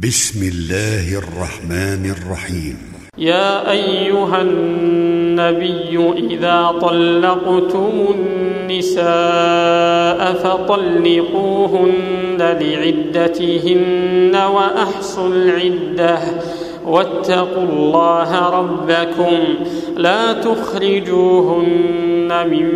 بسم الله الرحمن الرحيم. يا أيها النبي إذا طلقتم النساء فطلقوهن لعدتهن وأحصوا العدة واتقوا الله ربكم لا تخرجوهن من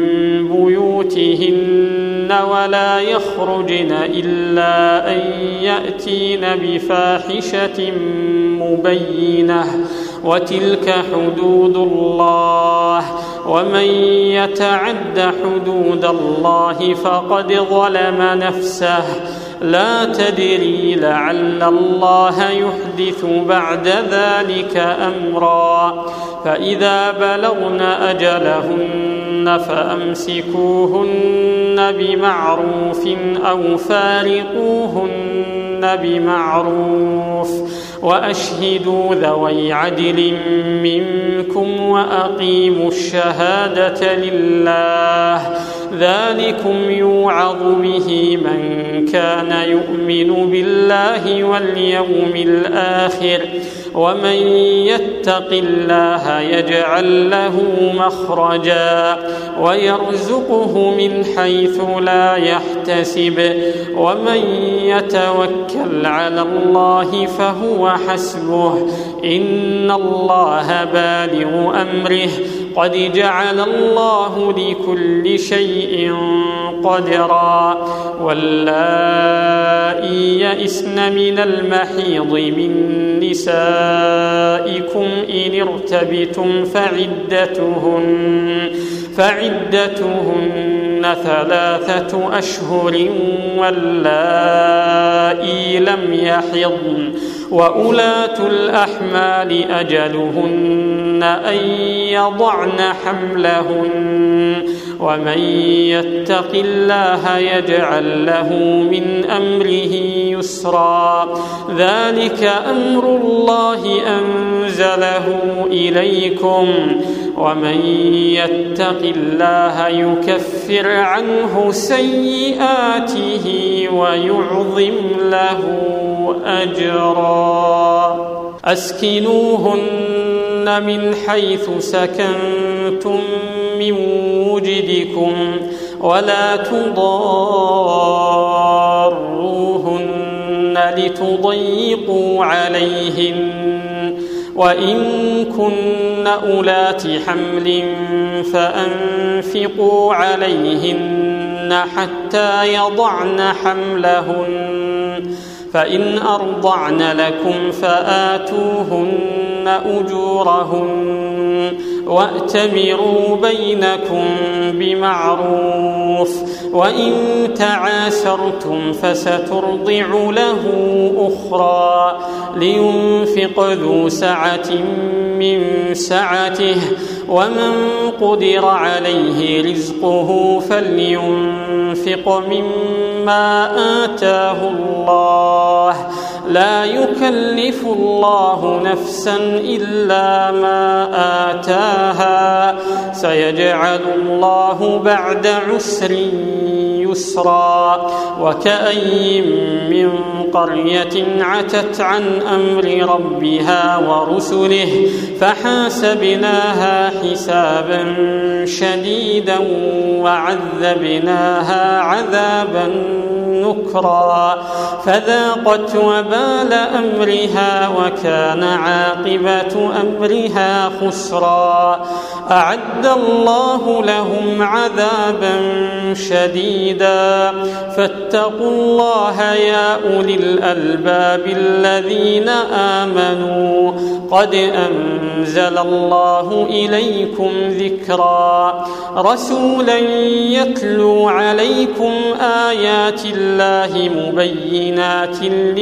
بيوتهن ولا يخرجن إلا أن يأتين بفاحشة مبينة وتلك حدود الله ومن يتعد حدود الله فقد ظلم نفسه لا تدري لعل الله يحدث بعد ذلك أمرا فإذا بلغن أجلهن فأمسكوهن بمعروف أو فارقوهن بمعروف وأشهدوا ذوي عدل منكم وأقيموا الشهادة لله ذلكم يوعظ به من كان يؤمن بالله واليوم الآخر ومن يتق الله يجعل له مخرجا ويرزقه من حيث لا يحتسب ومن يتوكل على الله فهو حسبه إن الله بالغ أمره قد جعل الله لكل شيء قدرا واللائي يئسن من المحيض من نسائكم إن ارتبتم فعدتهن 3 أشهر واللائي لم يحضن وأولاة الأحمال أجلهن أن يضعن حملهن ومن يتق الله يجعل له من أمره يسرا ذلك أمر الله أنزله إليكم ومن يتق الله يكفر عنه سيئاته ويعظم له أجرا أسكنوهن من حيث سكنتم من وجدكم ولا تضاروهن لتضيقوا عليهن وإن كن أولات حمل فأنفقوا عليهن حتى يضعن حملهن فإن أرضعن لكم فآتوهن أجورهن وأتمروا بينكم بمعروف وإن تعاسرتم فسترضع له أخرى لينفق ذو سعة من سعته ومن قدر عليه رزقه فلينفق مما آتاه الله لا يكلف الله نفسا إلا ما آتاها سيجعل الله بعد عسر يسرا وكأي من قرية عتت عن أمر ربها ورسله فحاسبناها حسابا شديدا وعذبناها عذابا نكرا فذاقت وبال أمرها وكان عاقبة أمرها خسرا أعد الله لهم عذابا شديدا فاتقوا الله يا أولي الألباب الذين آمنوا قد أنزل الله إليكم ذكرا رسولا يتلو عليكم آيات الله مبينات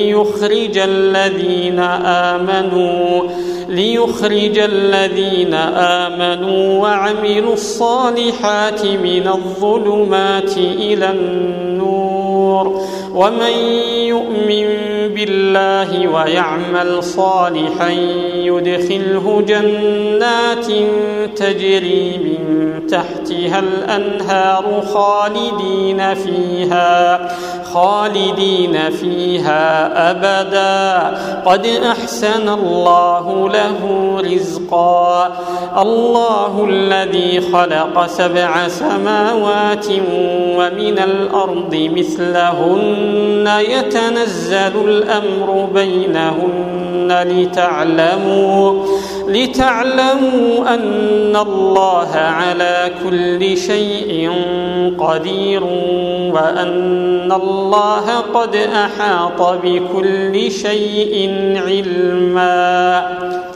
ليخرج الذين آمنوا وعملوا الصالحات من الظلمات إلى النور ومن يؤمن بالله ويعمل صالحا يدخله جنات تجري من تحتها الأنهار خالدين فيها أبدا قد أحسن الله له رزقا الله الذي خلق 7 سماوات ومن الأرض مثلهن يتنزل الأمر بينهن لتعلموا أن الله على كل شيء قدير وأن الله قد أحاط بكل شيء علما.